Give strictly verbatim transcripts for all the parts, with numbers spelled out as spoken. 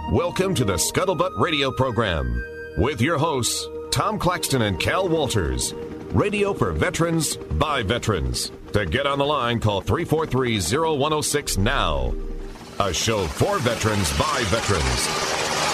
Welcome to the Scuttlebutt Radio Program with your hosts, Tom Claxton and Cal Walters. Radio for veterans, by veterans. To get on the line, call three four three, zero one zero six now. A show for veterans, by veterans.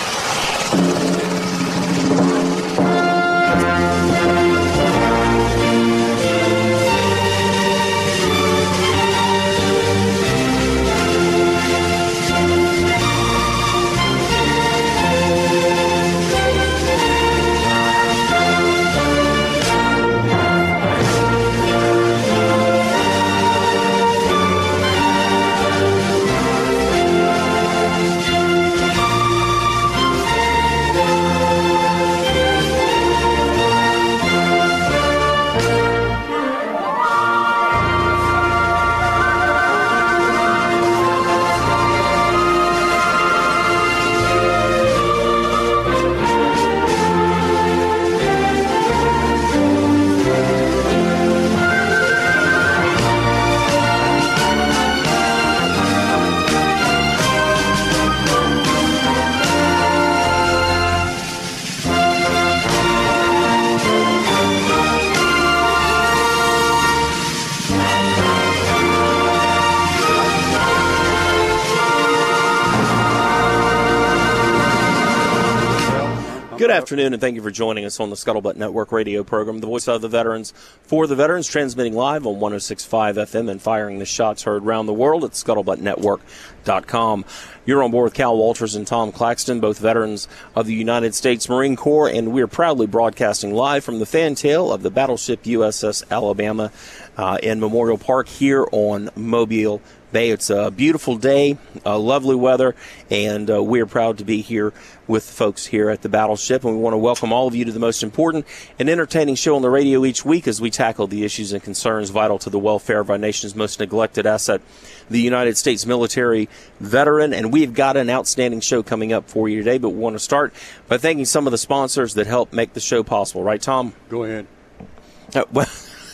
Good afternoon, and thank you for joining us on the Scuttlebutt Network radio program, the voice of the veterans, for the veterans, transmitting live on one oh six point five F M and firing the shots heard around the world at scuttlebutt network dot com. You're on board with Cal Walters and Tom Claxton, both veterans of the United States Marine Corps, and we're proudly broadcasting live from the fantail of the battleship U S S Alabama uh, in Memorial Park here on Mobile Bay. It's a beautiful day, uh, lovely weather, and uh, we're proud to be here with the folks here at the battleship, and we want to welcome all of you to the most important and entertaining show on the radio each week as we tackle the issues and concerns vital to the welfare of our nation's most neglected asset, the United States military veteran. And we've got an outstanding show coming up for you today, but we want to start by thanking some of the sponsors that help make the show possible. Right, Tom? Go ahead. Uh, well,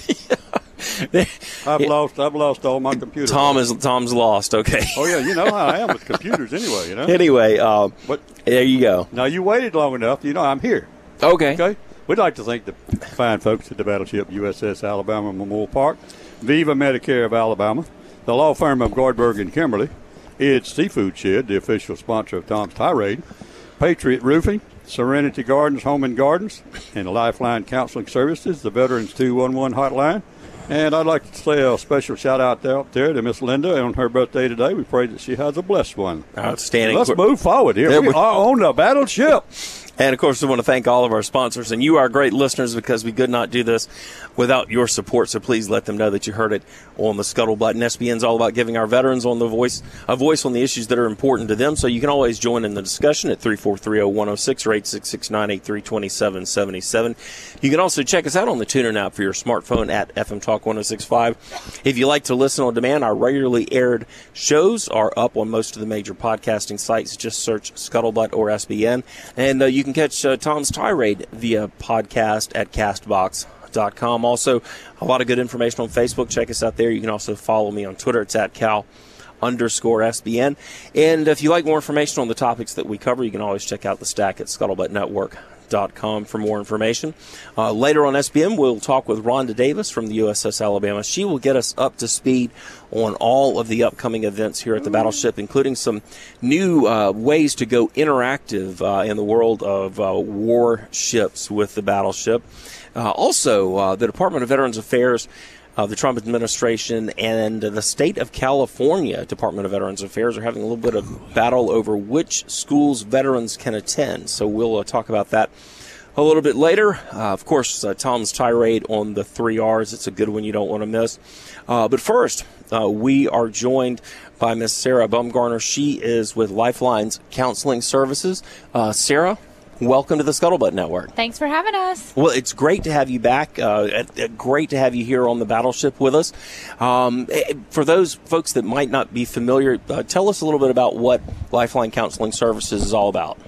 I've lost. I've lost all my computers. Tom is Tom's lost. Okay. Oh yeah, you know how I am with computers anyway. You know. Anyway, uh, but there you go. Now you waited long enough. You know I'm here. Okay. Okay. We'd like to thank the fine folks at the battleship U S S Alabama Memorial Park, Viva Medicare of Alabama, the law firm of Gordberg and Kimberly, Ed's Seafood Shed, the official sponsor of Tom's Tirade, Patriot Roofing, Serenity Gardens Home and Gardens, and the Lifeline Counseling Services, the Veterans two one one hotline. And I'd like to say a special shout-out out there to Miss Linda on her birthday today. We pray that she has a blessed one. Outstanding. Let's move forward here. There we, we are on the battleship. And, of course, we want to thank all of our sponsors. And you are great listeners because we could not do this without your support. So please let them know that you heard it on the Scuttlebutt. And S B N is all about giving our veterans on the voice a voice on the issues that are important to them. So you can always join in the discussion at three four three, oh one oh six or eight six six, nine eight three, two seven seven seven. You can also check us out on the TuneIn app for your smartphone at F M Talk one oh six point five. If you like to listen on demand, our regularly aired shows are up on most of the major podcasting sites. Just search Scuttlebutt or S B N. And uh, you can catch uh, Tom's Tirade via podcast at castbox dot com. Also, a lot of good information on Facebook. Check us out there. You can also follow me on Twitter. It's at Cal underscore S B N. And if you like more information on the topics that we cover, you can always check out the stack at scuttlebutt network dot com for more information. Uh, later on S B M, we'll talk with Rhonda Davis from the U S S Alabama. She will get us up to speed on all of the upcoming events here at the battleship, including some new uh, ways to go interactive uh, in the world of uh, warships with the battleship. Uh, also, uh, the Department of Veterans Affairs, Uh, the Trump administration, and uh, the state of California Department of Veterans Affairs are having a little bit of battle over which schools veterans can attend. So we'll uh, talk about that a little bit later. Uh, of course, uh, Tom's tirade on the three R's. It's a good one you don't want to miss. Uh, but first, uh, we are joined by Miss Sarah Bumgarner. She is with Lifeline's Counseling Services. Uh, Sarah, welcome to the Scuttlebutt Network. Thanks for having us. Well, it's great to have you back. Uh, great to have you here on the battleship with us. Um, for those folks that might not be familiar, uh, tell us a little bit about what Lifeline Counseling Services is all about.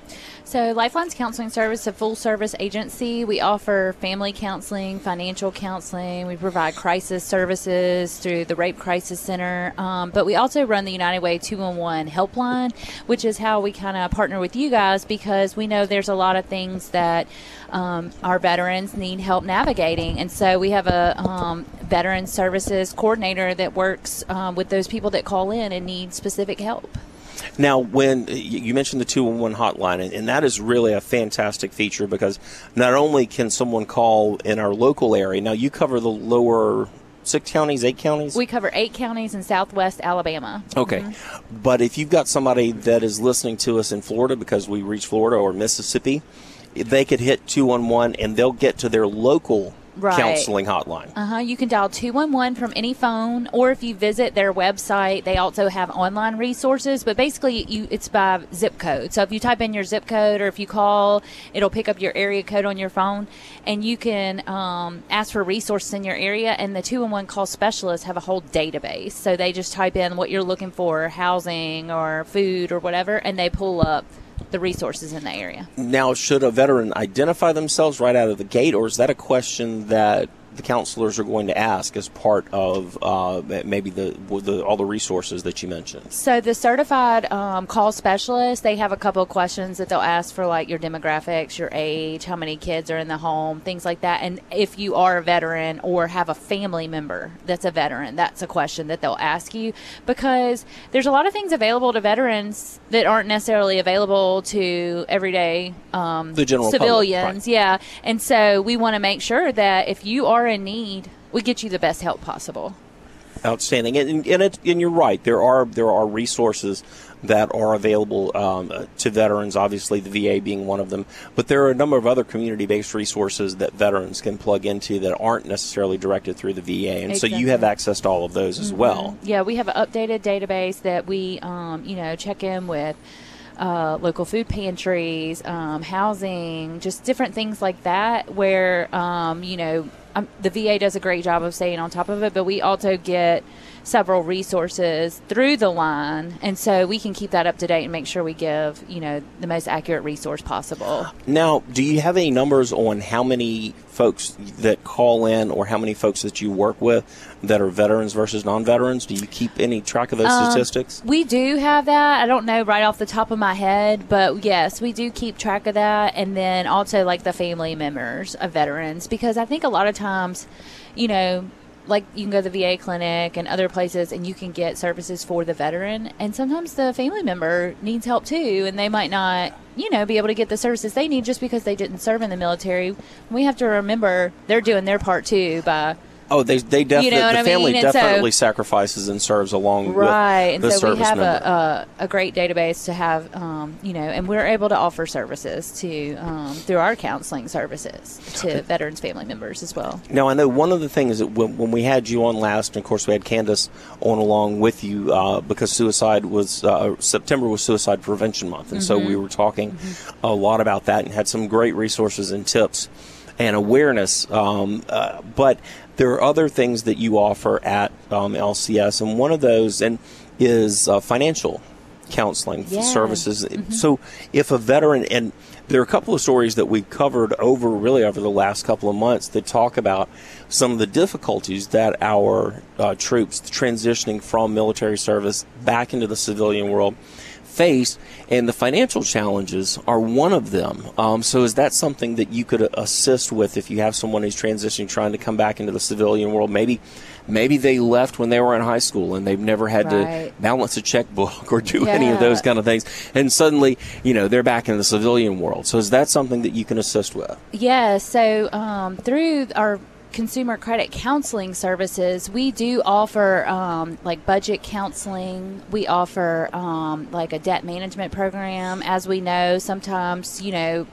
So Lifeline's Counseling Service is a full-service agency. We offer family counseling, financial counseling. We provide crisis services through the Rape Crisis Center. Um, but we also run the United Way two one one helpline, which is how we kind of partner with you guys, because we know there's a lot of things that um, our veterans need help navigating. And so we have a um, veteran services coordinator that works um, with those people that call in and need specific help. Now, when you mentioned the two one one hotline, and that is really a fantastic feature, because not only can someone call in our local area, now you cover the lower six counties, eight counties? We cover eight counties in southwest Alabama. Okay. Mm-hmm. But if you've got somebody that is listening to us in Florida, because we reach Florida, or Mississippi, they could hit two one one and they'll get to their local Right. counseling hotline. Uh-huh. You can dial two one one from any phone, or if you visit their website, they also have online resources, but basically you, it's by zip code. So if you type in your zip code, or if you call, it'll pick up your area code on your phone, and you can um, ask for resources in your area, and the two one one call specialists have a whole database. So they just type in what you're looking for, housing or food or whatever, and they pull up the resources in the area. Now, should a veteran identify themselves right out of the gate, or is that a question that the counselors are going to ask as part of uh, maybe the, the all the resources that you mentioned? So the certified um, call specialists, they have a couple of questions that they'll ask for, like your demographics, your age, how many kids are in the home, things like that. And if you are a veteran or have a family member that's a veteran, that's a question that they'll ask you, because there's a lot of things available to veterans that aren't necessarily available to everyday um, the general civilians. Public, right. Yeah. And so we want to make sure that if you are in need, we get you the best help possible. Outstanding, and and, it, and you're right. There are there are resources that are available um, to veterans. Obviously, the V A being one of them, but there are a number of other community-based resources that veterans can plug into that aren't necessarily directed through the V A, and exactly. so you have access to all of those as mm-hmm. well. Yeah, we have an updated database that we, um, you know, check in with. Uh, local food pantries, um, housing, just different things like that, where, um, you know, um, the V A does a great job of staying on top of it, but we also get several resources through the line, and so we can keep that up to date and make sure we give, you know, the most accurate resource possible. Now, do you have any numbers on how many folks that call in, or how many folks that you work with that are veterans versus non-veterans? Do you keep any track of those um, statistics? We do have that. I don't know right off the top of my head, but yes, we do keep track of that. And then also like the family members of veterans, because I think a lot of times, you know, like you can go to the V A clinic and other places and you can get services for the veteran, and sometimes the family member needs help too, and they might not, you know, be able to get the services they need just because they didn't serve in the military. We have to remember they're doing their part too by Oh, they they definitely, you know the family I mean? definitely so, sacrifices and serves along right. with the and so service we have member. a, a a great database to have, um, you know, and we're able to offer services to um, through our counseling services to veterans family members as well. Now, I know one of the things that when, when we had you on last, and of course we had Candace on along with you uh, because suicide was uh, September was Suicide Prevention Month, and mm-hmm. so we were talking mm-hmm. a lot about that and had some great resources and tips and awareness. Um, uh, but there are other things that you offer at um, L C S, and one of those and is uh, financial counseling yeah. services. Mm-hmm. So if a veteran, and there are a couple of stories that we've covered over really over the last couple of months that talk about some of the difficulties that our uh, troops transitioning from military service back into the civilian world face, and the financial challenges are one of them. Um, so is that something that you could assist with if you have someone who's transitioning, trying to come back into the civilian world? Maybe maybe they left when they were in high school and they've never had right. to balance a checkbook or do yeah. any of those kind of things, and suddenly, you know, they're back in the civilian world. So is that something that you can assist with? Yeah, so um, through our consumer credit counseling services, we do offer um, like budget counseling. We offer um, like a debt management program. As we know, sometimes, you know,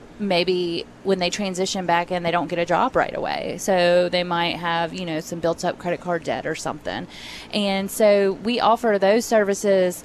maybe when they transition back in, they don't get a job right away. So they might have, you know, some built up credit card debt or something. And so we offer those services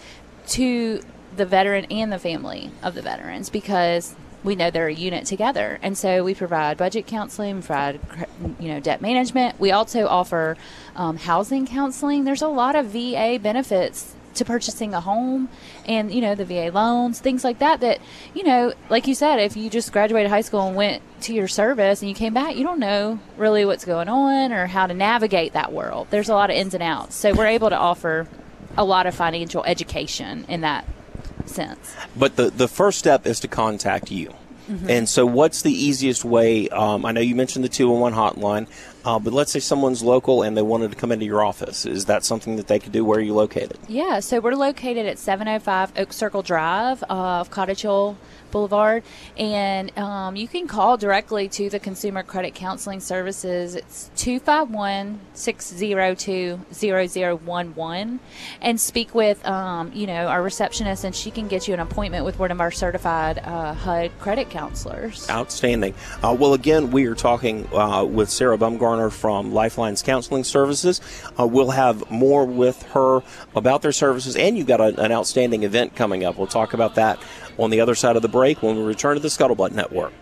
to the veteran and the family of the veterans, because we know they're a unit together. And so we provide budget counseling, we provide, you know, debt management. We also offer um, housing counseling. There's a lot of V A benefits to purchasing a home, and you know the V A loans, things like that. That you know, like you said, if you just graduated high school and went to your service and you came back, you don't know really what's going on or how to navigate that world. There's a lot of ins and outs. So we're able to offer a lot of financial education in that sense. But the the first step is to contact you. Mm-hmm. And so what's the easiest way? Um, I know you mentioned the two one one hotline, uh, but let's say someone's local and they wanted to come into your office. Is that something that they could do? Where are you located? Yeah, so we're located at seven oh five Oak Circle Drive off Cottage Hill Boulevard, and um, you can call directly to the Consumer Credit Counseling Services. It's two five one, six oh two, zero zero one one, and speak with um, you know our receptionist, and she can get you an appointment with one of our certified uh, H U D credit counselors. Outstanding. Uh, well, again, we are talking uh, with Sarah Bumgarner from Lifelines Counseling Services. Uh, we'll have more with her about their services, and you've got a, an outstanding event coming up. We'll talk about that on the other side of the break when we return to the Scuttlebutt Network.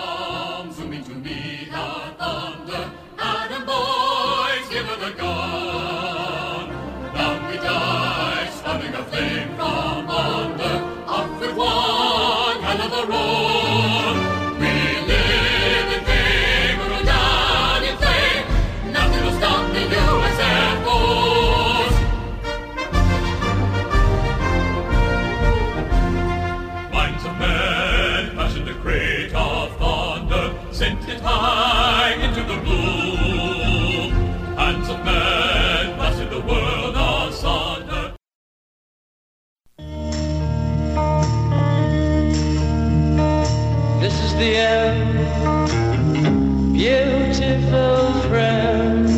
The end, beautiful friend.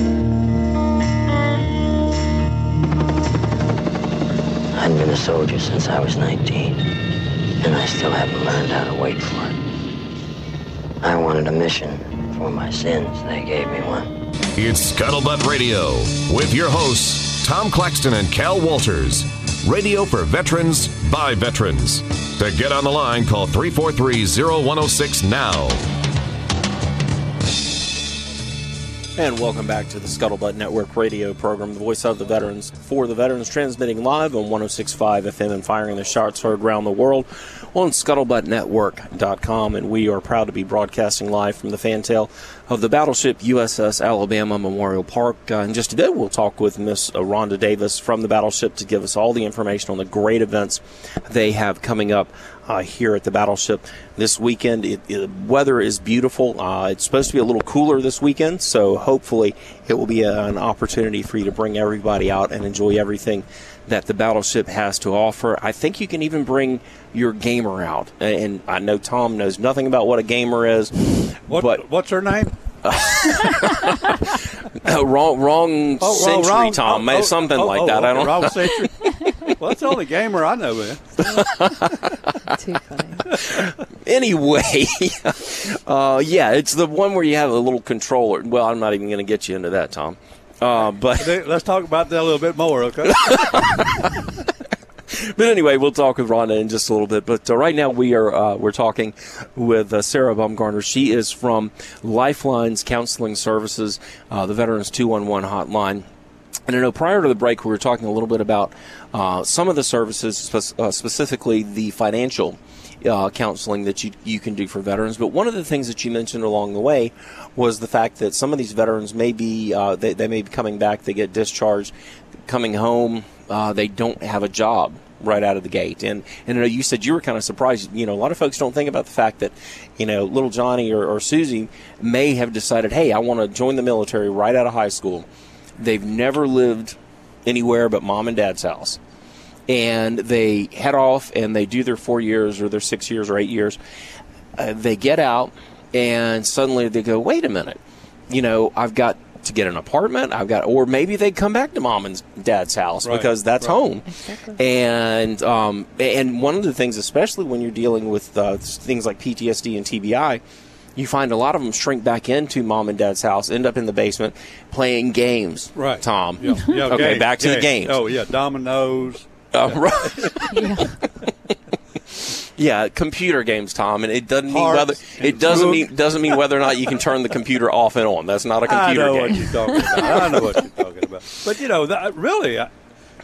I'd been a soldier since I was nineteen, and I still haven't learned how to wait for it. I wanted a mission for my sins. They gave me one. It's Scuttlebutt Radio with your hosts, Tom Claxton and Cal Walters. Radio for veterans, by veterans. To get on the line, call three four three, oh one oh six now. And welcome back to the Scuttlebutt Network radio program, the voice of the veterans, for the veterans, transmitting live on one oh six point five F M and firing the shots heard around the world on scuttlebutt network dot com. And we are proud to be broadcasting live from the fantail of the battleship U S S Alabama Memorial Park. Uh, in just a bit, we'll talk with Miss Rhonda Davis from the battleship to give us all the information on the great events they have coming up uh, here at the battleship this weekend. It, it, weather is beautiful. Uh, it's supposed to be a little cooler this weekend, so hopefully it will be a, an opportunity for you to bring everybody out and enjoy everything that the battleship has to offer. I think you can even bring your gamer out. And I know Tom knows nothing about what a gamer is. What, but what's her name? uh, wrong wrong oh, century, wrong, Tom. oh, oh, something oh, like oh, that. Okay, I don't wrong century. Well, that's the only gamer I know, man. Too funny. Anyway, uh, yeah, it's the one where you have a little controller. Well, I'm not even going to get you into that, Tom. Uh, but let's talk about that a little bit more, okay? But anyway, we'll talk with Rhonda in just a little bit. But uh, right now we are uh, we're talking with uh, Sarah Bumgarner. She is from Lifelines Counseling Services, uh, the Veterans two one one hotline. And I know prior to the break we were talking a little bit about uh, some of the services, spe- uh, specifically the financial Uh, counseling that you you can do for veterans. But one of the things that you mentioned along the way was the fact that some of these veterans may be uh, they, they may be coming back, they get discharged, coming home, uh, they don't have a job right out of the gate. And and I know you said you were kind of surprised. You know, a lot of folks don't think about the fact that, you know, little Johnny or, or Susie may have decided, hey, I want to join the military right out of high school. They've never lived anywhere but mom and dad's house. And they head off and they do their four years or their six years or eight years. Uh, they get out and suddenly they go, wait a minute, you know, I've got to get an apartment. I've got, or maybe they come back to mom and dad's house right, because that's right. home. Exactly. And um, and one of the things, especially when you're dealing with uh, things like P T S D and T B I, you find a lot of them shrink back into mom and dad's house, end up in the basement playing games. Right, Tom. Yeah. Yeah, okay, games, back to games. the games. Oh yeah, dominoes. Uh, yeah. Right. Yeah. Yeah, computer games, Tom, and it doesn't Hearts mean whether it doesn't food. mean doesn't mean whether or not you can turn the computer off and on. That's not a computer I know game. what you're talking about. I know what you're talking about. But you know, that, really, I,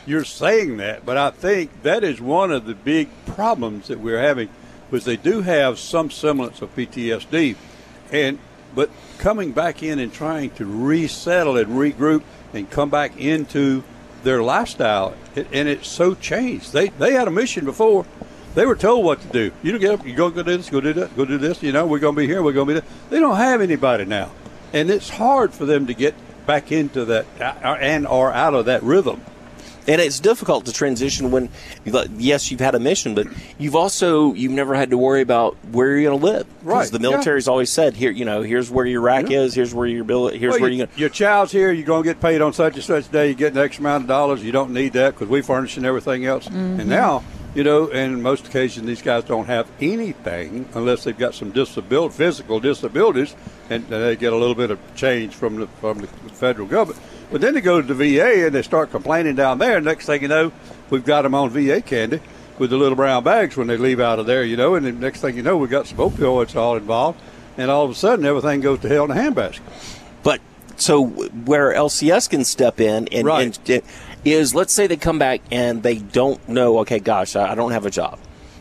you're saying that, but I think that is one of the big problems that we're having, was they do have some semblance of P T S D, and but coming back in and trying to resettle and regroup and come back into their lifestyle, it, and it's so changed. They they had a mission before. They were told what to do. You don't get up, you go go do this, go do that, go do this. You know, we're going to be here, we're going to be there. They don't have anybody now, and it's hard for them to get back into that uh, and or out of that rhythm. And it's difficult to transition when, yes, you've had a mission, but you've also, you've never had to worry about where you're going to live. Right. The military's yeah. always said, here, you know, here's where your rack yeah. is, here's where your bill, here's well, where you, you're going your child's here, you're going to get paid on such and such day, you get an X amount of dollars, you don't need that because we furnish and everything else. Mm-hmm. And now, you know, in most occasions, these guys don't have anything unless they've got some disability, physical disabilities, and they get a little bit of change from the, from the federal government. But then they go to the V A and they start complaining down there. And next thing you know, we've got them on V A candy with the little brown bags when they leave out of there, you know. And the next thing you know, we've got some opioids all involved. And all of a sudden, everything goes to hell in a handbasket. But so where L C S can step in and, right. and is, let's say they come back and they don't know, okay, gosh, I don't have a job.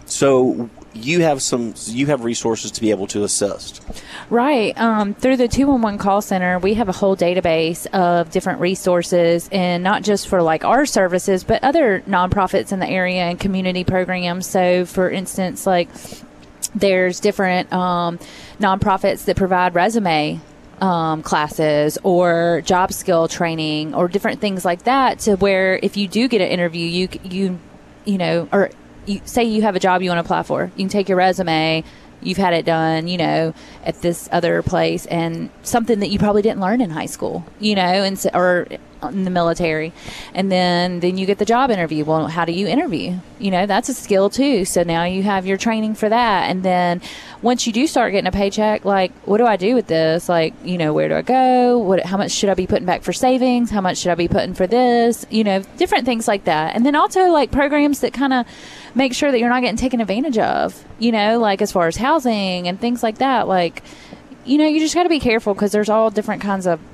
So you have some, you have resources to be able to assist. Right. Um, through the two one one call center, we have a whole database of different resources, and not just for like our services, but other nonprofits in the area and community programs. So for instance, like there's different um, nonprofits that provide resume um, classes or job skill training or different things like that, to where if you do get an interview, you, you, you know, or you say you have a job you want to apply for, you can take your resume, you've had it done, you know, at this other place, and something that you probably didn't learn in high school, you know, and so, or in the military, and then then you get the job interview. Well, how do you interview? You know, that's a skill too. So now you have your training for that, and then once you do start getting a paycheck, like, what do I do with this? Like, you know, where do I go? What? How much should I be putting back for savings? How much should I be putting for this? You know, different things like that, and then also like programs that kind of make sure that you're not getting taken advantage of, you know, like as far as housing and things like that. Like, you know, you just got to be careful because there's all different kinds of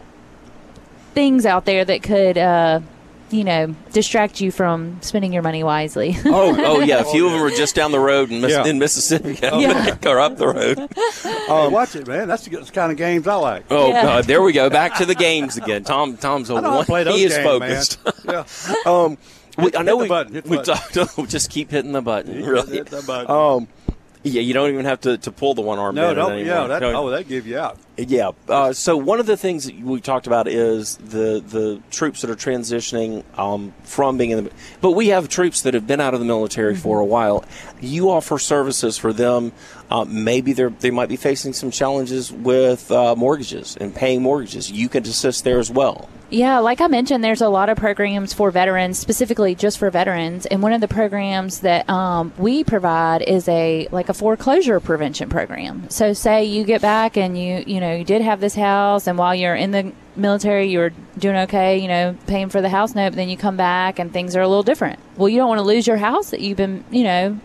things out there that could, uh, you know, distract you from spending your money wisely. oh, oh yeah. A few of them are just down the road in, Miss- yeah. in Mississippi, Yeah. or up the road. Um, hey, watch it, man. That's the, that's the kind of games I like. Oh Yeah. God, there we go. Back to the games again. Tom, Tom's a I know how one. to play those He is games, focused. man. Yeah. um, we, I know hit the we, button, hit the we button. talked. Just keep hitting the button. Hit Really. the button. Um, yeah, you don't even have to, to pull the one arm. No, button no, anymore. yeah, that, No. oh, that give you out. Yeah. Uh, so one of the things that we talked about is the the troops that are transitioning um, from being in the. But we have troops that have been out of the military mm-hmm. for a while. You offer services for them. Uh, maybe they they might be facing some challenges with uh, mortgages and paying mortgages. You can assist there as well. Yeah, like I mentioned, there's a lot of programs for veterans, specifically just for veterans. And one of the programs that um, we provide is a like a foreclosure prevention program. So say you get back and you you know you did have this house, and while you're in the military, you're doing okay, you know, paying for the house note, but then you come back and things are a little different. Well, you don't want to lose your house that you've been, you know,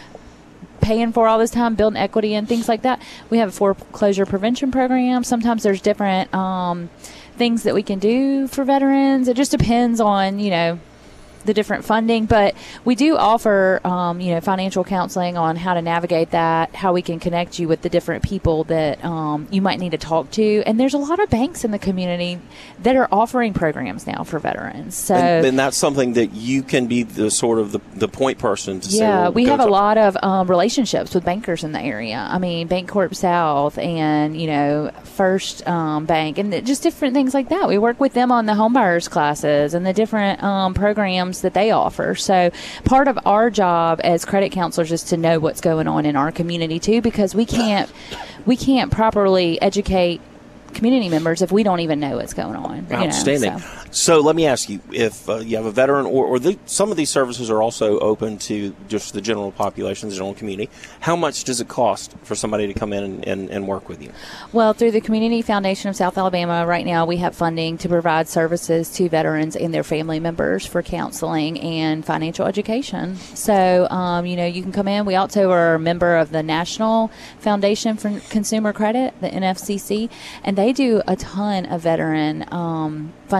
paying for all this time, building equity and things like that. We have a foreclosure prevention program. Sometimes there's different um, things that we can do for veterans. It just depends on, you know, the different funding, but we do offer, um, you know, financial counseling on how to navigate that, how we can connect you with the different people that um, you might need to talk to. And there's a lot of banks in the community that are offering programs now for veterans. So, and, and that's something that you can be the sort of the, the point person to say. yeah, well, we go have a talk- lot of um, relationships with bankers in the area. I mean, Bancorp South and, you know, First um, Bank and just different things like that. We work with them on the homebuyers classes and the different um, programs that they offer. So part of our job as credit counselors is to know what's going on in our community too, because we can't we can't properly educate community members if we don't even know what's going on. Outstanding. You know, so. so let me ask you, if uh, you have a veteran, or, or the, some of these services are also open to just the general population, the general community, how much does it cost for somebody to come in and, and, and work with you? Well, through the Community Foundation of South Alabama, right now we have funding to provide services to veterans and their family members for counseling and financial education. So, um, you know, you can come in. We also are a member of the National Foundation for Consumer Credit, the N F C C, and they do a ton of veteran um, funded counseling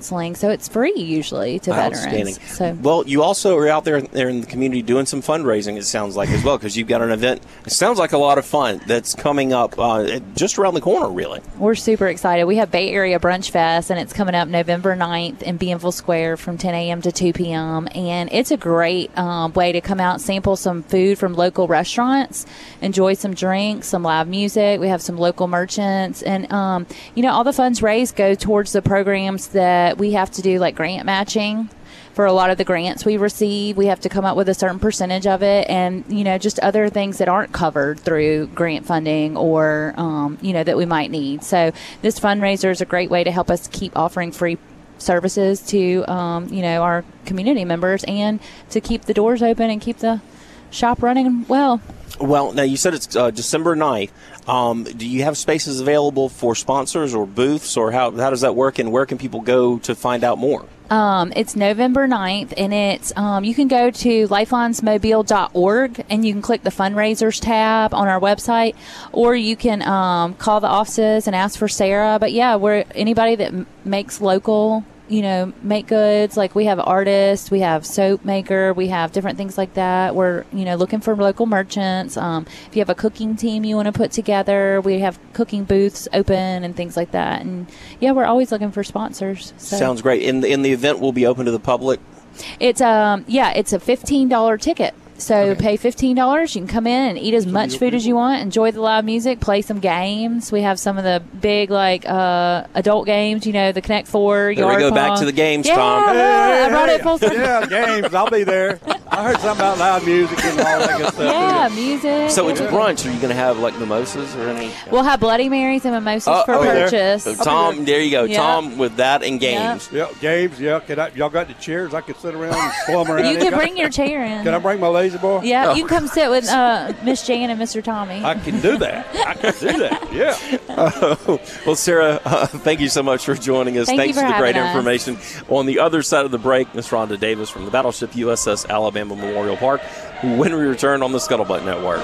counseling. So it's free usually to veterans. So well, you also are out there, there in the community doing some fundraising, it sounds like, as well, because you've got an event. It sounds like a lot of fun that's coming up uh, just around the corner, really. We're super excited. We have Bay Area Brunch Fest, and it's coming up November ninth in Bienville Square from ten a.m. to two p.m. And it's a great um, way to come out, sample some food from local restaurants, enjoy some drinks, some live music. We have some local merchants. And, um, you know, all the funds raised go towards the programs that we have to do, like grant matching. For a lot of the grants we receive, we have to come up with a certain percentage of it, and, you know, just other things that aren't covered through grant funding or, um, you know, that we might need. So this fundraiser is a great way to help us keep offering free services to, um, you know, our community members, and to keep the doors open and keep the shop running well. Well, now you said it's uh, December ninth. Um, do you have spaces available for sponsors or booths, or how, how does that work, and where can people go to find out more? Um, it's November ninth, and it's um, you can go to lifelines mobile dot org, and you can click the fundraisers tab on our website, or you can um, call the offices and ask for Sarah. But yeah, we're anybody that m- makes local, you know, make goods. Like, we have artists, we have soap maker, we have different things like that. We're, you know, looking for local merchants. Um, if you have a cooking team you want to put together, we have cooking booths open and things like that. And yeah, we're always looking for sponsors. So. Sounds great. And the, and the event will be open to the public? It's um yeah, it's a fifteen dollars ticket. So okay. Pay fifteen dollars. You can come in and eat as much food as you want, enjoy the live music, play some games. We have some of the big, like, uh, adult games, you know, the Connect Four, There Yard we go, Pong. back to the games, yeah, Tom. Look, I brought it full circle. Yeah, games. I'll be there. I heard something about loud music and all that good stuff. Yeah, music. So it's brunch. Are you going to have, like, mimosas or any? We'll have Bloody Marys and mimosas Oh, for oh, there. purchase. So Tom, there you go. Yep. Tom with that and games. Yeah, games. Yeah, can I, y'all got the chairs? I can sit around and slum around. You in. can bring your chair in. Can I bring my lazy boy? Yeah, you can come sit with uh, Miss Jan and Mister Tommy. I can do that. I can do that. Yeah. Uh, well, Sarah, uh, thank you so much for joining us. Thank Thanks you for for the great having us. information. On the other side of the break, Miss Rhonda Davis from the Battleship U S S Alabama Memorial Park, when we return on the Scuttlebutt Network.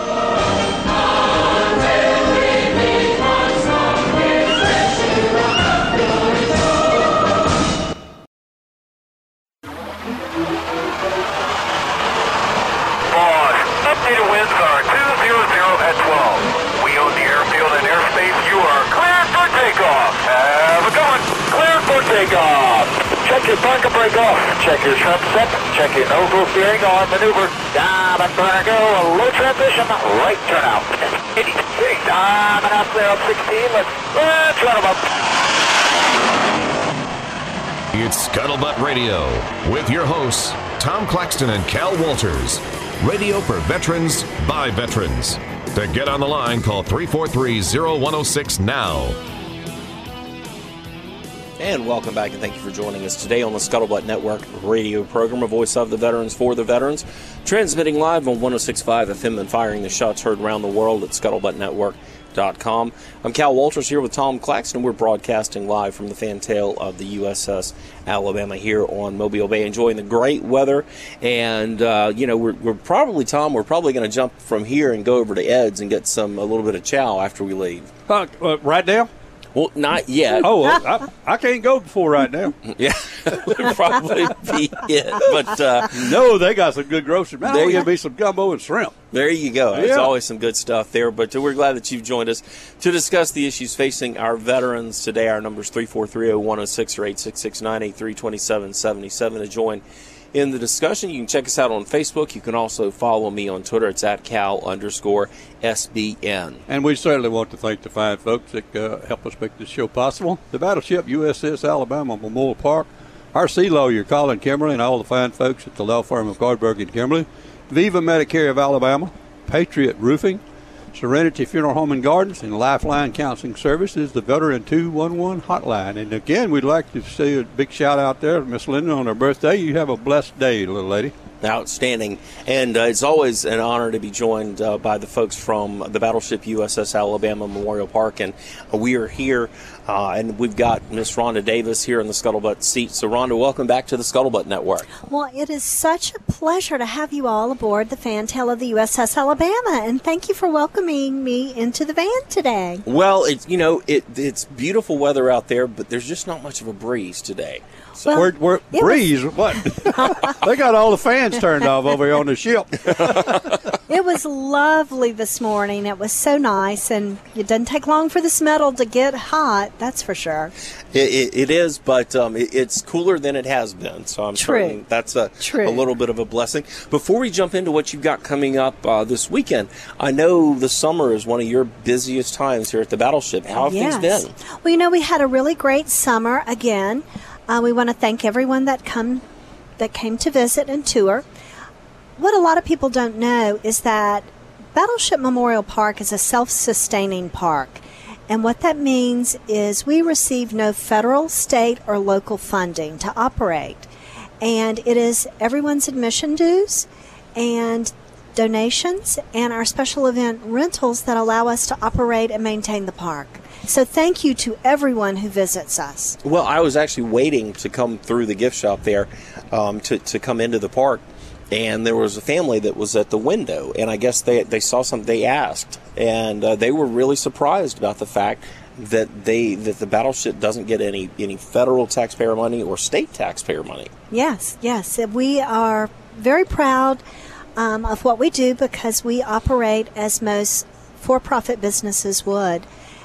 Updated winds are two hundred at twelve. We own the airfield and airspace. You are cleared for takeoff. Have a good one. Cleared for takeoff. Check your parking brake off. Check your trim set. Check your no-go steering on maneuver. Down and burn go. A low transition. Right turn out. eighty-six. Down and up there up sixteen. Let's uh, turn them up. It's Scuttlebutt Radio with your hosts, Tom Claxton and Cal Walters. Radio for veterans, by veterans. To get on the line, call three four three, zero one zero six now. And welcome back, and thank you for joining us today on the Scuttlebutt Network radio program, a voice of the veterans for the veterans, transmitting live on one oh six point five F M and firing the shots heard around the world at scuttlebutt network dot com. I'm Cal Walters here with Tom Claxton. We're broadcasting live from the fantail of the U S S Alabama here on Mobile Bay, enjoying the great weather. And, uh, you know, we're, we're probably, Tom, we're probably going to jump from here and go over to Ed's and get some a little bit of chow after we leave. Uh, uh, right now? Well, not yet. Oh, well, I, I can't go before right now. Yeah, would probably be it. But uh, no, they got some good groceries. Man, There there's you- going to be some gumbo and shrimp. there you go. There's Yeah. always some good stuff there. But we're glad that you've joined us to discuss the issues facing our veterans today. Our number is three four three, zero one zero six or eight six six, nine eight three, two seven seven seven to join in the discussion. You can check us out on Facebook. You can also follow me on Twitter. It's at Cal underscore S B N. And we certainly want to thank the fine folks that uh, help us make this show possible. The Battleship U S S Alabama Memorial Park, our sea lawyer, Colin Kimberly, and all the fine folks at the law firm of Gardberg and Kimberly, Viva Medicare of Alabama, Patriot Roofing, Serenity Funeral Home and Gardens, and Lifeline Counseling Services, the Veteran two one one hotline. And again, we'd like to say a big shout out there to Miss Linda on her birthday. You have a blessed day, little lady. Outstanding. And uh, it's always an honor to be joined uh, by the folks from the Battleship U S S Alabama Memorial Park. And uh, we are here, uh, and we've got Miss Rhonda Davis here in the Scuttlebutt seat. So, Rhonda, welcome back to the Scuttlebutt Network. Well, it is such a pleasure to have you all aboard the fantail of the U S S Alabama, and thank you for welcoming me into the van today. Well, it's, you know, it, it's beautiful weather out there, but there's just not much of a breeze today. So. Well, We're, we're, it breeze, what? They got all the fans turned off over here on the ship. It was lovely this morning. It was so nice, and it doesn't take long for this metal to get hot, that's for sure. It, it, it is, but um, it, it's cooler than it has been. So I'm True. certain that's a, True. a little bit of a blessing. Before we jump into what you've got coming up uh, this weekend, I know the summer is one of your busiest times here at the Battleship. How have Yes. things been? Well, you know, we had a really great summer again. Uh, we want to thank everyone that come that came to visit and tour. What a lot of people don't know is that Battleship Memorial Park is a self-sustaining park. And what that means is we receive no federal, state, or local funding to operate. And it is everyone's admission dues and donations and our special event rentals that allow us to operate and maintain the park. So thank you to everyone who visits us. Well, I was actually waiting to come through the gift shop there um, to, to come into the park. And there was a family that was at the window, and I guess they they saw something. They asked, and uh, they were really surprised about the fact that they that the Battleship doesn't get any any federal taxpayer money or state taxpayer money. Yes, yes. We are very proud um, of what we do because we operate as most for-profit businesses would.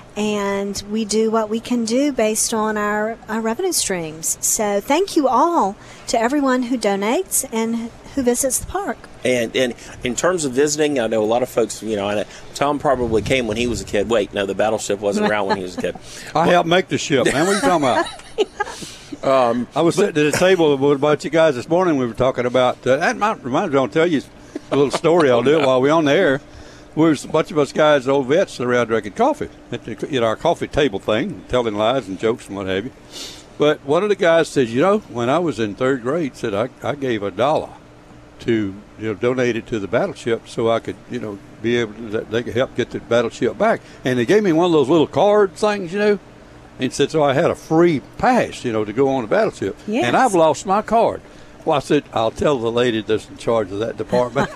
And we do what we can do based on our, our revenue streams. So thank you all to everyone who donates and who visits the park. And and in terms of visiting, I know a lot of folks, you know, I know Tom probably came when he was a kid. Wait, no, the Battleship wasn't around when he was a kid. I helped make the ship, man. What are you talking about? um, I was sitting at a table with a bunch of guys this morning. We were talking about, uh, that might remind me, I'll tell you a little story. I'll do it while we're on the air. We was a bunch of us guys, old vets, around drinking coffee at, the, at our coffee table thing, telling lies and jokes and what have you. But one of the guys says, you know, when I was in third grade, said I, I gave a dollar to, you know, donate it to the Battleship so I could, you know, be able to, that they could help get the Battleship back. And they gave me one of those little card things, you know, and said, so I had a free pass, you know, to go on the Battleship. Yes. And I've lost my card. Well, I said, I'll tell the lady that's in charge of that department.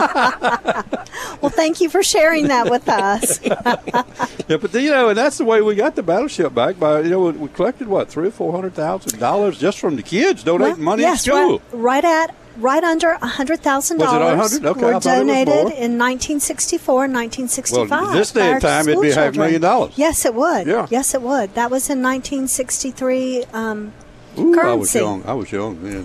Well, thank you for sharing that with us. Yeah, but you know, and that's the way we got the Battleship back. By you know, we collected what three or four hundred thousand dollars just from the kids donating Well, money yes, at school. Right, right at right under a hundred thousand Was it dollars one hundred? Okay, I were thought it was donated more. in nineteen sixty-four and nineteen sixty-five. Well, this day and by our time, it'd be school half a million children. dollars. Yes, it would. Yeah. Yes, it would. That was in nineteen sixty-three. Um, Ooh, I was currency. young. I was young then.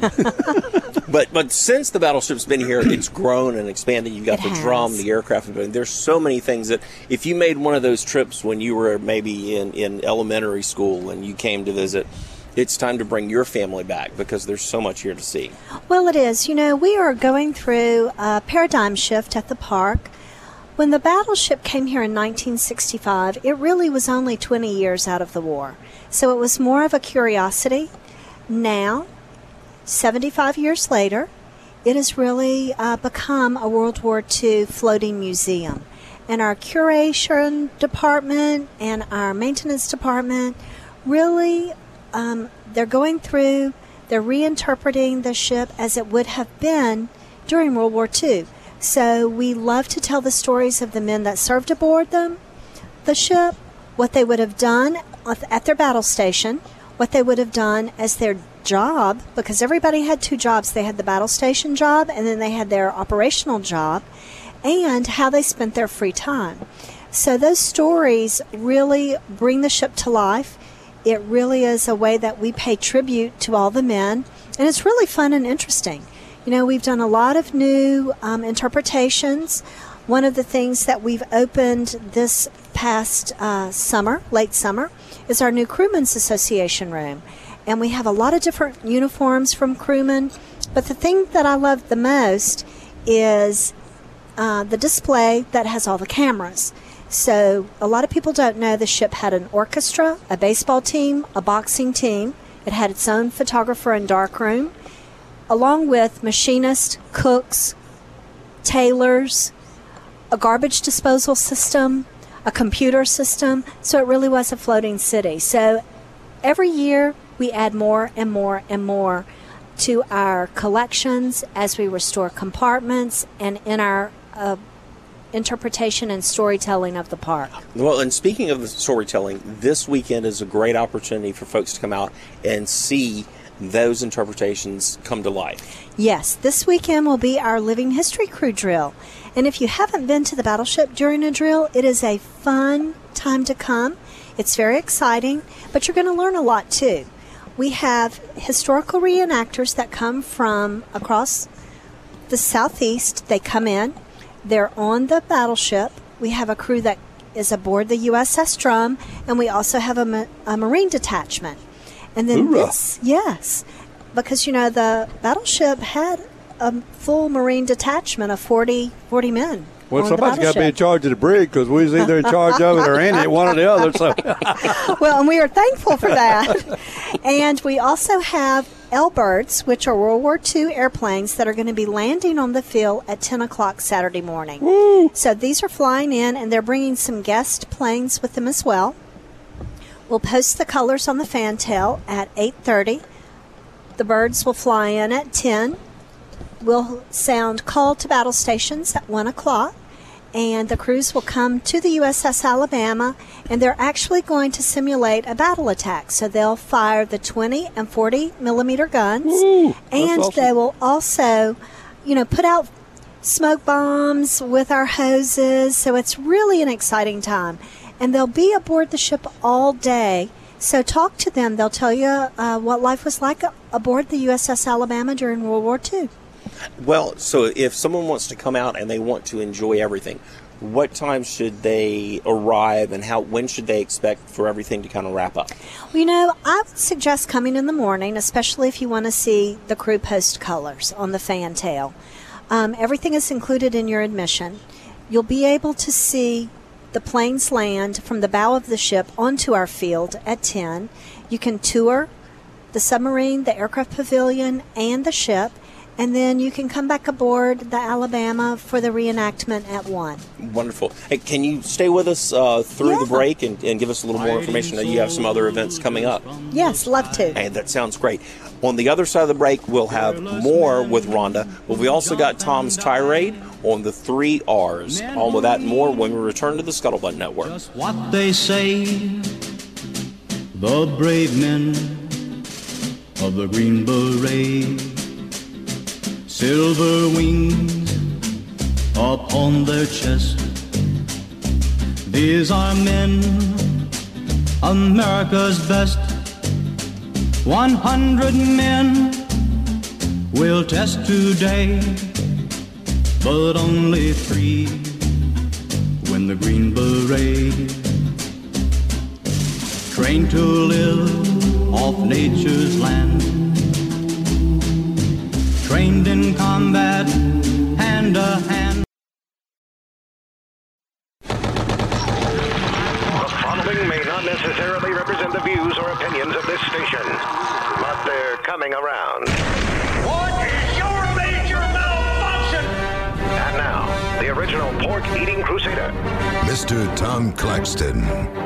But but since the Battleship's been here, it's grown and expanded. You've got It the has. drum, the aircraft, and there's so many things that if you made one of those trips when you were maybe in, in elementary school and you came to visit, it's time to bring your family back because there's so much here to see. Well, it is. You know, we are going through a paradigm shift at the park. When the Battleship came here in nineteen sixty-five, it really was only twenty years out of the war. So it was more of a curiosity. Now, seventy-five years later, it has really uh, become a World War Two floating museum. And our curation department and our maintenance department really, um, they're going through, they're reinterpreting the ship as it would have been during World War Two. So we love to tell the stories of the men that served aboard them, the ship, what they would have done at their battle station, what they would have done as their job, because everybody had two jobs. They had the battle station job and then they had their operational job, and how they spent their free time. So those stories really bring the ship to life. It really is a way that we pay tribute to all the men, and it's really fun and interesting. You know, we've done a lot of new um, interpretations. One of the things that we've opened this past uh, summer, late summer, is our new Crewmen's Association room. And we have a lot of different uniforms from crewmen. But the thing that I love the most is uh, the display that has all the cameras. So a lot of people don't know the ship had an orchestra, a baseball team, a boxing team. It had its own photographer and darkroom, along with machinists, cooks, tailors, a garbage disposal system, a computer system. So it really was a floating city. So every year we add more and more and more to our collections as we restore compartments and in our uh, interpretation and storytelling of the park. Well, and speaking of the storytelling, this weekend is a great opportunity for folks to come out and see those interpretations come to life. Yes, this weekend will be our Living History Crew drill. And if you haven't been to the battleship during a drill, it is a fun time to come. It's very exciting, but you're going to learn a lot too. We have historical reenactors that come from across the southeast. They come in. They're on the battleship. We have a crew that is aboard the U S S Drum, and we also have a, ma- a Marine detachment. And then Hoorah. this, yes, because, you know, the battleship had a full Marine detachment of forty, forty men. Well, on the somebody's got to be in battleship. charge of the brig because we was either in charge of it or in it, one or the other. So, Well, and we are thankful for that. And we also have L-Birds, which are World War Two airplanes that are going to be landing on the field at ten o'clock Saturday morning. Woo. So these are flying in, and they're bringing some guest planes with them as well. We'll post the colors on the fantail at eight thirty. The birds will fly in at ten. We'll sound call to battle stations at one o'clock. And the crews will come to the U S S Alabama, and they're actually going to simulate a battle attack. So they'll fire the twenty and forty millimeter guns, Woo, that's and awesome. they will also, you know, put out smoke bombs with our hoses. So it's really an exciting time. And they'll be aboard the ship all day. So talk to them. They'll tell you uh, what life was like aboard the U S S Alabama during World War Two. Well, so if someone wants to come out and they want to enjoy everything, what time should they arrive, and how when should they expect for everything to kind of wrap up? Well, you know, I would suggest coming in the morning, especially if you want to see the crew post colors on the fantail. Um, everything is included in your admission. You'll be able to see the planes land from the bow of the ship onto our field at ten. You can tour the submarine, the aircraft pavilion, and the ship. And then you can come back aboard the Alabama for the reenactment at one. Wonderful. Hey, can you stay with us uh, through Yeah. the break and, and give us a little more information? I know you have some other events coming up. Yes, love to. Hey, that sounds great. On the other side of the break, we'll have more with Rhonda, but we also got Tom's tirade on the three R's. All of that and more when we return to the Scuttlebutt Network. Just what they say, the brave men of the Green Beret, silver wings upon their chest. These are men, America's best. One hundred men will test today, but only three win the Green Beret. Trained to live off nature's land, trained in combat, hand to hand. The following may not necessarily represent the views or opinions of this station, but they're coming around. What is your major malfunction? And now, the original pork-eating crusader, Mister Tom Claxton.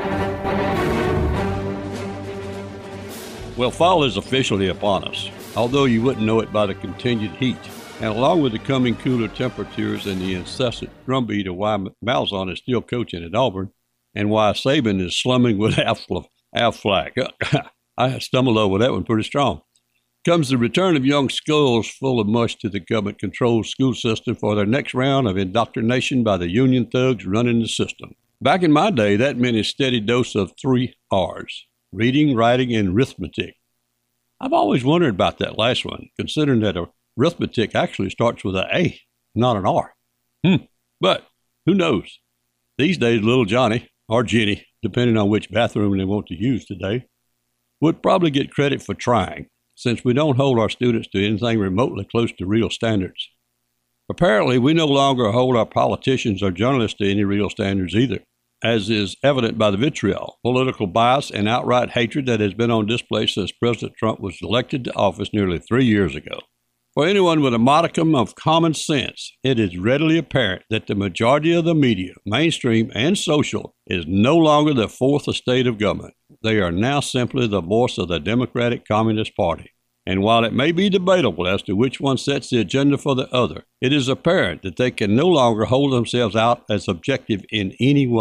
well, fall is officially upon us, although you wouldn't know it by the continued heat. And along with the coming cooler temperatures and the incessant drumbeat of why Malzahn is still coaching at Auburn, and why Saban is slumming with Aflac. I stumbled over that one pretty strong. Comes the return of young skulls full of mush to the government-controlled school system for their next round of indoctrination by the union thugs running the system. Back in my day, that meant a steady dose of three R's, reading, writing, and arithmetic. I've always wondered about that last one, considering that arithmetic actually starts with an A, not an R. Hmm. But who knows? These days, little Johnny, or Jenny, depending on which bathroom they want to use today, would probably get credit for trying, since we don't hold our students to anything remotely close to real standards. Apparently, we no longer hold our politicians or journalists to any real standards either, as is evident by the vitriol, political bias, and outright hatred that has been on display since President Trump was elected to office nearly three years ago. For anyone with a modicum of common sense, it is readily apparent that the majority of the media, mainstream and social, is no longer the fourth estate of government. They are now simply the voice of the Democratic Communist Party. And while it may be debatable as to which one sets the agenda for the other, it is apparent that they can no longer hold themselves out as objective in any way.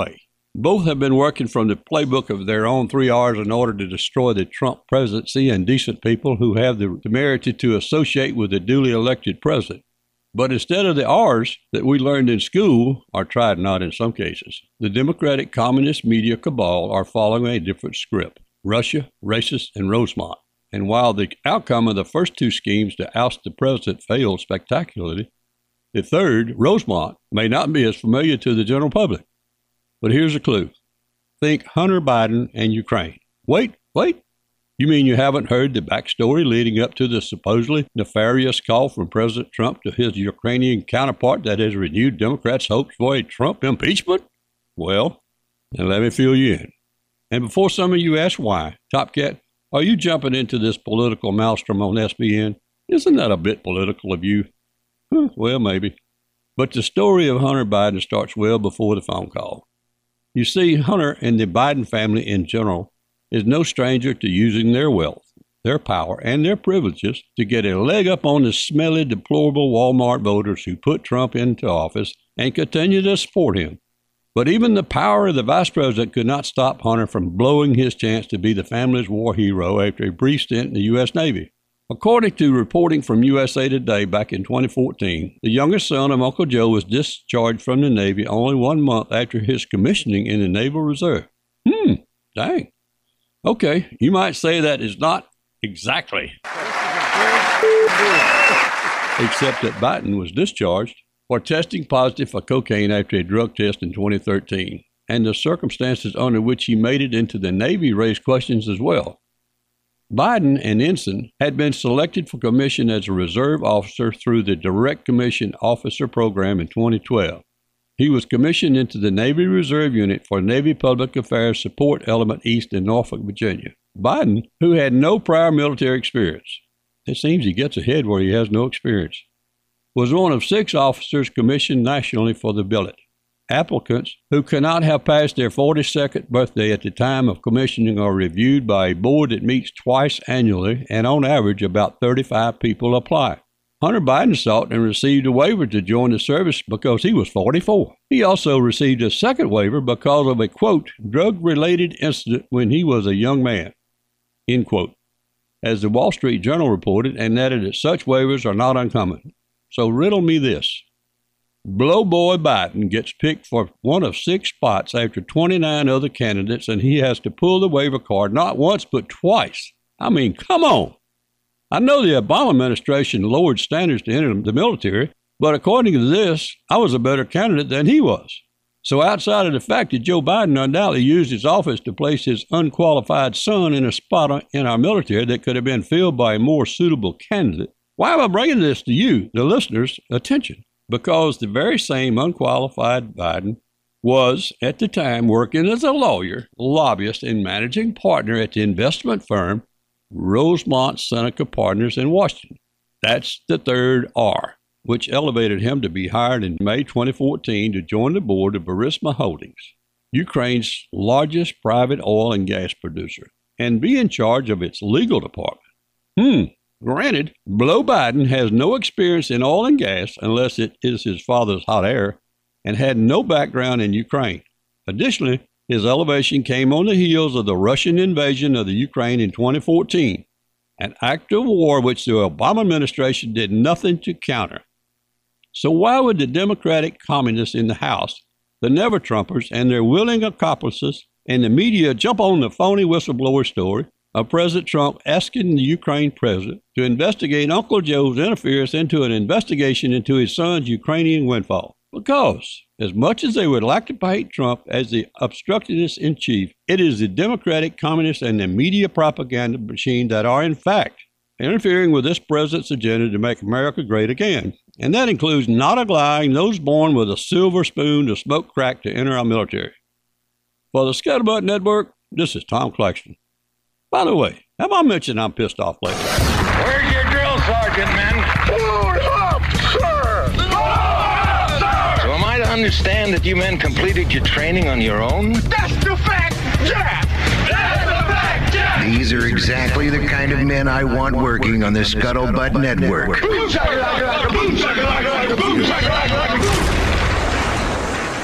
Both have been working from the playbook of their own three R's in order to destroy the Trump presidency and decent people who have the temerity to associate with the duly elected president. But instead of the R's that we learned in school, or tried not in some cases, the Democratic Communist media cabal are following a different script: Russia, racist, and Rosemont. And while the outcome of the first two schemes to oust the president failed spectacularly, the third, Rosemont, may not be as familiar to the general public. But here's a clue. Think Hunter Biden and Ukraine. Wait, wait. You mean you haven't heard the backstory leading up to the supposedly nefarious call from President Trump to his Ukrainian counterpart that has renewed Democrats' hopes for a Trump impeachment? Well, then let me fill you in. And before some of you ask why, Top Cat, are you jumping into this political maelstrom on S B N? Isn't that a bit political of you? Huh, well, maybe. But the story of Hunter Biden starts well before the phone call. You see, Hunter and the Biden family in general is no stranger to using their wealth, their power, and their privileges to get a leg up on the smelly, deplorable Walmart voters who put Trump into office and continue to support him. But even the power of the vice president could not stop Hunter from blowing his chance to be the family's war hero after a brief stint in the U S Navy. According to reporting from U S A Today back in twenty fourteen, the youngest son of Uncle Joe was discharged from the Navy only one month after his commissioning in the Naval Reserve. Hmm, dang. Okay, you might say that is not exactly. Except that Biden was discharged for testing positive for cocaine after a drug test in twenty thirteen, and the circumstances under which he made it into the Navy raised questions as well. Biden and Ensign had been selected for commission as a reserve officer through the Direct Commission Officer Program in twenty twelve. He was commissioned into the Navy Reserve Unit for Navy Public Affairs Support Element East in Norfolk, Virginia. Biden, who had no prior military experience, it seems he gets ahead where he has no experience, was one of six officers commissioned nationally for the billet. Applicants who cannot have passed their forty-second birthday at the time of commissioning are reviewed by a board that meets twice annually, and on average about thirty-five people apply. Hunter Biden sought and received a waiver to join the service because he was forty-four. He also received a second waiver because of a, quote, drug-related incident when he was a young man, end quote, as the Wall Street Journal reported, and added that such waivers are not uncommon. So riddle me this. Blowboy Biden gets picked for one of six spots after twenty-nine other candidates, and he has to pull the waiver card not once but twice. I mean, come on. I know the Obama administration lowered standards to enter the military, but according to this, I was a better candidate than he was. So outside of the fact that Joe Biden undoubtedly used his office to place his unqualified son in a spot in our military that could have been filled by a more suitable candidate, why am I bringing this to you, the listeners' attention? Because the very same unqualified Biden was, at the time, working as a lawyer, lobbyist, and managing partner at the investment firm Rosemont Seneca Partners in Washington. That's the third R, which elevated him to be hired in May twenty fourteen to join the board of Burisma Holdings, Ukraine's largest private oil and gas producer, and be in charge of its legal department. Hmm. Granted, Blow Biden has no experience in oil and gas unless it is his father's hot air, and had no background in Ukraine. Additionally, his elevation came on the heels of the Russian invasion of the Ukraine in twenty fourteen, an act of war which the Obama administration did nothing to counter. So why would the Democratic communists in the House, the Never-Trumpers, and their willing accomplices, and the media jump on the phony whistleblower story of President Trump asking the Ukraine president to investigate Uncle Joe's interference into an investigation into his son's Ukrainian windfall? Because, as much as they would like to paint Trump as the obstructionist in chief, it is the Democratic, communists, and the media propaganda machine that are, in fact, interfering with this president's agenda to make America great again. And that includes not allowing those born with a silver spoon to smoke crack to enter our military. For the Scuttlebutt Network, this is Tom Claxton. By the way, have I mentioned I'm pissed off lately? Where's your drill sergeant, men? Load up, sir! Load up, sir! So am I to understand that you men completed your training on your own? That's the fact, yeah! That's the fact, yeah! These are exactly the kind of men I want working on the Scuttlebutt Network. Boom, shakalaka, boom, shakalaka, boom, shakalaka, boom.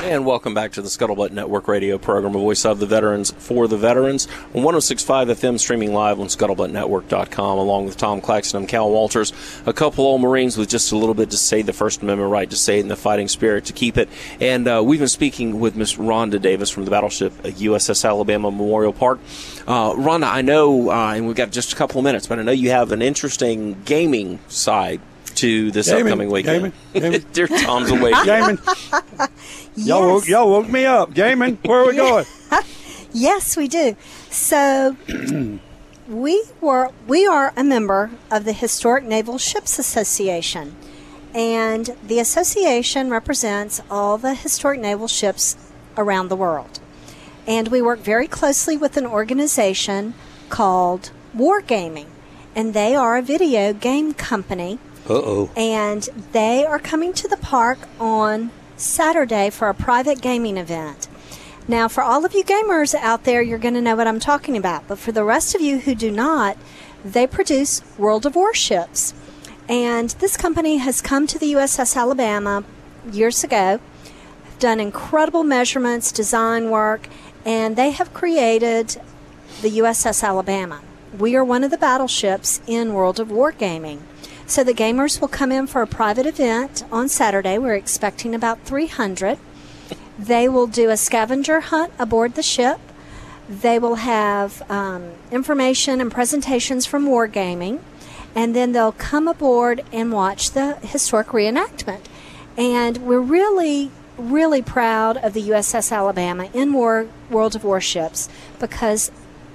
And welcome back to the Scuttlebutt Network radio program, a voice of the veterans for the veterans, on one oh six point five F M, streaming live on scuttlebutt network dot com, along with Tom Claxton and Cal Walters, a couple old Marines with just a little bit to say the First Amendment right, to say it in the fighting spirit, to keep it. And uh, we've been speaking with Miss Rhonda Davis from the battleship U S S Alabama Memorial Park. Uh, Rhonda, I know, uh, and we've got just a couple of minutes, but I know you have an interesting gaming side to this gaming, upcoming weekend. Gaming, gaming. Dear Tom's awake. Gaming. Yes. Y'all, woke, y'all woke me up. Gaming. Where are we going? Yes, we do. So we were we are a member of the Historic Naval Ships Association, and the association represents all the historic naval ships around the world. And we work very closely with an organization called Wargaming, and they are a video game company. Uh-oh. And they are coming to the park on Saturday for a private gaming event. Now, for all of you gamers out there, you're going to know what I'm talking about. But for the rest of you who do not, they produce World of Warships. And this company has come to the U S S Alabama years ago, done incredible measurements, design work, and they have created the U S S Alabama. We are one of the battleships in World of Wargaming. So the gamers will come in for a private event on Saturday. We're expecting about three hundred. They will do a scavenger hunt aboard the ship. They will have um, information and presentations from Wargaming. And then they'll come aboard and watch the historic reenactment. And we're really, really proud of the U S S Alabama in War, World of Warships, because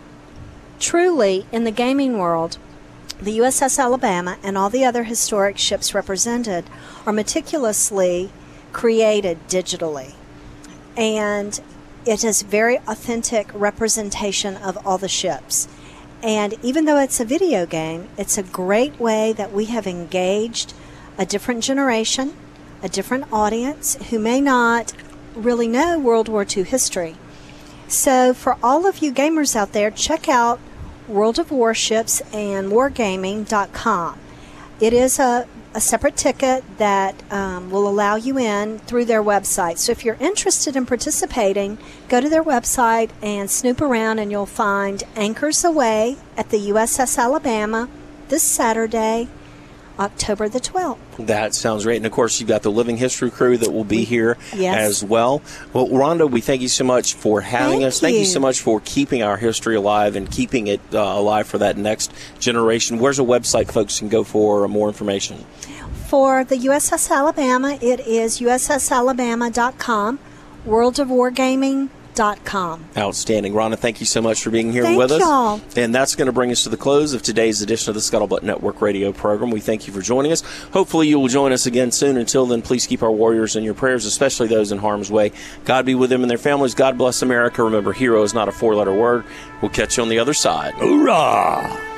truly in the gaming world, the U S S Alabama and all the other historic ships represented are meticulously created digitally. And it is very authentic representation of all the ships. And even though it's a video game, it's a great way that we have engaged a different generation, a different audience who may not really know World War Two history. So for all of you gamers out there, check out World of Warships and wargaming dot com. It is a, a separate ticket that um, will allow you in through their website. So if you're interested in participating, go to their website and snoop around, and you'll find Anchors Away at the U S S Alabama this Saturday, October the twelfth. That sounds great. And, of course, you've got the Living History crew that will be here yes. as well. Well, Rhonda, we thank you so much for having thank us. Thank you. you so much for keeping our history alive and keeping it uh, alive for that next generation. Where's a website folks can go for more information? For the U S S Alabama, it is U S S alabama dot com, world of wargaming dot com. Outstanding. Rhonda, thank you so much for being here thank with us. Y'all. And that's going to bring us to the close of today's edition of the Scuttlebutt Network radio program. We thank you for joining us. Hopefully you will join us again soon. Until then, please keep our warriors in your prayers, especially those in harm's way. God be with them and their families. God bless America. Remember, hero is not a four-letter word. We'll catch you on the other side. Hoorah!